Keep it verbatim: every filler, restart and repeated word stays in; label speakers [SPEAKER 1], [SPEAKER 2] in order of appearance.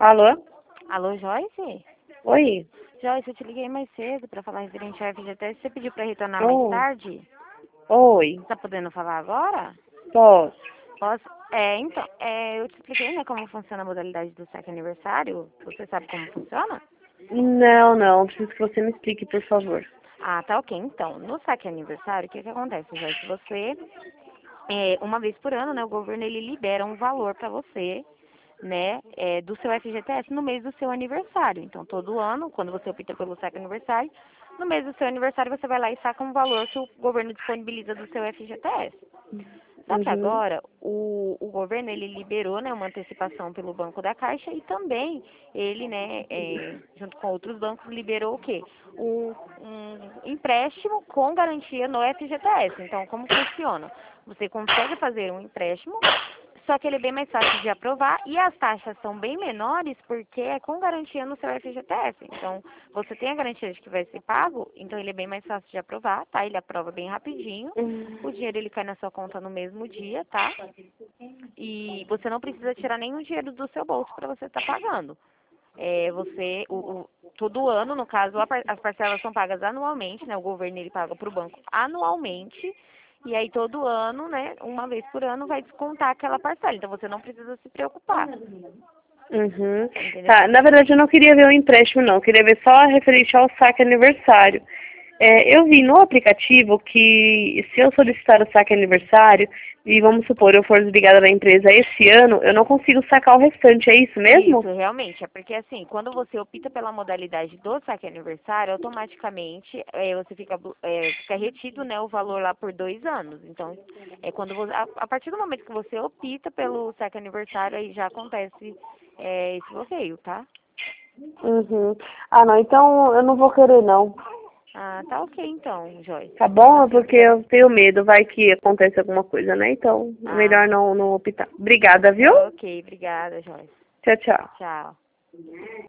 [SPEAKER 1] Alô?
[SPEAKER 2] Alô, Joyce?
[SPEAKER 1] Oi?
[SPEAKER 2] Joyce, eu te liguei mais cedo pra falar referente ao F G T S. Você pediu pra retornar mais
[SPEAKER 1] Oh.
[SPEAKER 2] tarde?
[SPEAKER 1] Oi?
[SPEAKER 2] Tá podendo falar agora?
[SPEAKER 1] Posso?
[SPEAKER 2] Posso? É, então, é, eu te expliquei, né, como funciona a modalidade do sétimo aniversário. Você sabe como funciona?
[SPEAKER 1] Não, não. Preciso que você me explique, por favor.
[SPEAKER 2] Ah, tá ok. Então, no sétimo aniversário, o que que acontece, Joyce? Você, é, uma vez por ano, né, o governo, ele libera um valor pra você, né, é, do seu F G T S no mês do seu aniversário. Então, todo ano, quando você opta pelo sétimo aniversário, no mês do seu aniversário você vai lá e saca um valor que o governo disponibiliza do seu F G T S. Só que
[SPEAKER 1] Uhum.
[SPEAKER 2] agora o, o governo ele liberou, né, uma antecipação pelo Banco da Caixa e também ele, né, é, junto com outros bancos, liberou o quê? Um, um empréstimo com garantia no F G T S. Então, como funciona? Você consegue fazer um empréstimo, só que ele é bem mais fácil de aprovar e as taxas são bem menores porque é com garantia no seu F G T S. Então, você tem a garantia de que vai ser pago, então ele é bem mais fácil de aprovar, tá? Ele aprova bem rapidinho. O
[SPEAKER 1] Uhum.
[SPEAKER 2] dinheiro ele cai na sua conta no mesmo dia, tá? E você não precisa tirar nenhum dinheiro do seu bolso para você estar pagando. É, você, o, o, todo ano, no caso, a par- as parcelas são pagas anualmente, né? O governo ele paga para o banco anualmente. E aí todo ano, né, uma vez por ano, vai descontar aquela parcela. Então você não precisa se preocupar,
[SPEAKER 1] Uhum.
[SPEAKER 2] entendeu?
[SPEAKER 1] Tá, na verdade eu não queria ver o empréstimo, não. Eu queria ver só referente ao saque aniversário. É, eu vi no aplicativo que se eu solicitar o saque aniversário e vamos supor, eu for desligada da empresa esse ano, eu não consigo sacar o restante, é isso
[SPEAKER 2] Isso,
[SPEAKER 1] mesmo?
[SPEAKER 2] realmente. É porque assim, quando você opta pela modalidade do saque aniversário, automaticamente é, você fica, blo- é, fica retido, né, o valor lá por dois anos. Então, é quando você, a, a partir do momento que você opta pelo saque aniversário, aí já acontece é, esse bloqueio, tá?
[SPEAKER 1] Uhum. Ah, não, então eu não vou querer, não.
[SPEAKER 2] Ah, tá ok então, Joyce.
[SPEAKER 1] Tá bom? É
[SPEAKER 2] Assim,
[SPEAKER 1] porque
[SPEAKER 2] obrigada.
[SPEAKER 1] eu tenho medo, vai que acontece alguma coisa, né? Então, é
[SPEAKER 2] Ah,
[SPEAKER 1] melhor não, não optar. Obrigada, viu?
[SPEAKER 2] tá ok, obrigada, Joyce.
[SPEAKER 1] Tchau, tchau.
[SPEAKER 2] Tchau.